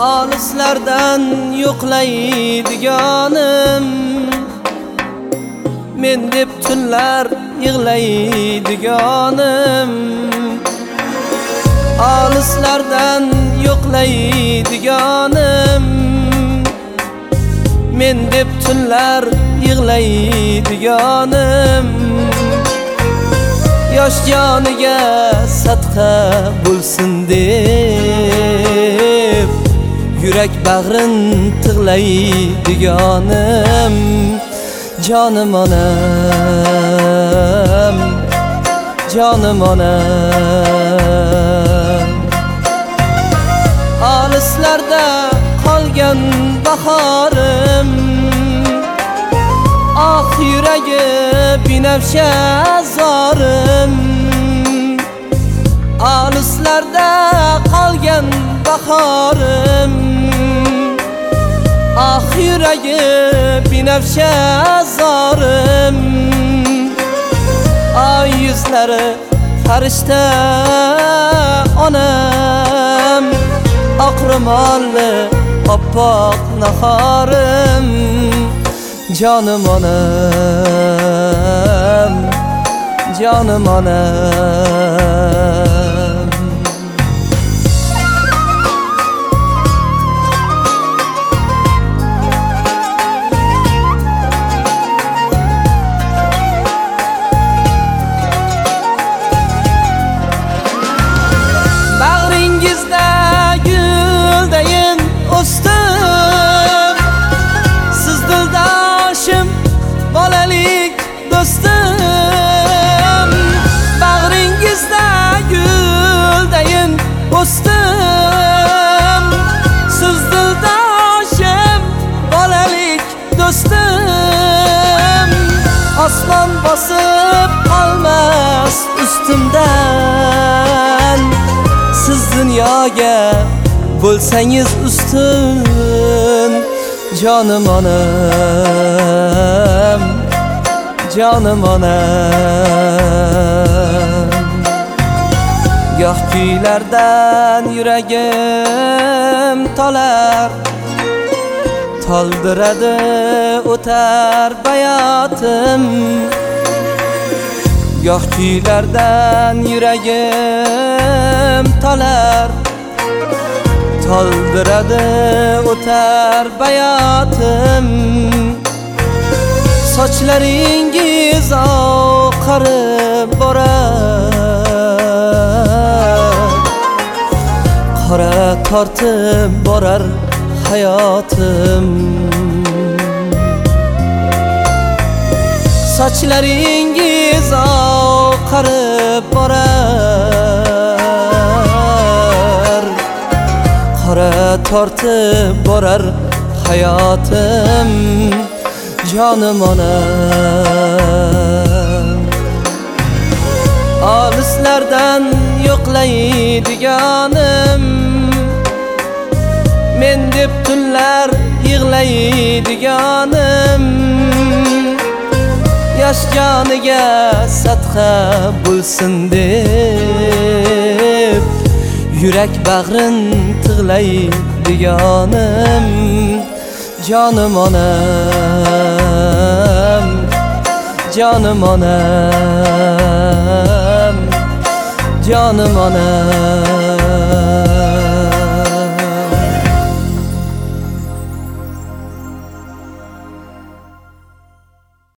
Olislardan yo'qlaydiganim, men deb tunlar yig'laydiganim. Olislardan yo'qlaydiganim, men deb tunlar yig'laydiganim. Yosh joniga sadqa bo'lsin deb yurak bag'rin tig'laydiganim. Jonim onam, jonim onam. Olislarda qolgan bahorim, ah yuragi binafsha zorim. Olislarda qolgan bahorim, ah yuragi binafsha zorim. Ay yuzlari farishta onam, oq ro'molli oppoq nahorim. Jonim onam, jonim onam. Bag'ringizda guldayin o'sdim, siz dildoshim, bolalik do'stim. Bag'ringizda guldayin o'sdim, siz dildoshim, bolalik do'stim. Osmon bosib qolmas ustimdan, siz dunyoga bo'lsangiz ustun. Jonim onam, jonim onam. Goh kuylardan yuragim tolar, toldiradi o'tar bayotim. Goh kuylardan yuragim tolar, toldiradi o'tar bayotim. Sochlaringiz oqarib borar, qora tortib borar hayotim. Sochlaringiz oqarib borar, qora tortib borar hayotim. Jonim onam, olislardan yo'qlaydiganim, men deb tunlar yig'laydiganim. Yosh joniga sadqa bo'lsin deb yurak bag'rin tig'laydiganim. Jonim onam, jonim onam, jonim onam.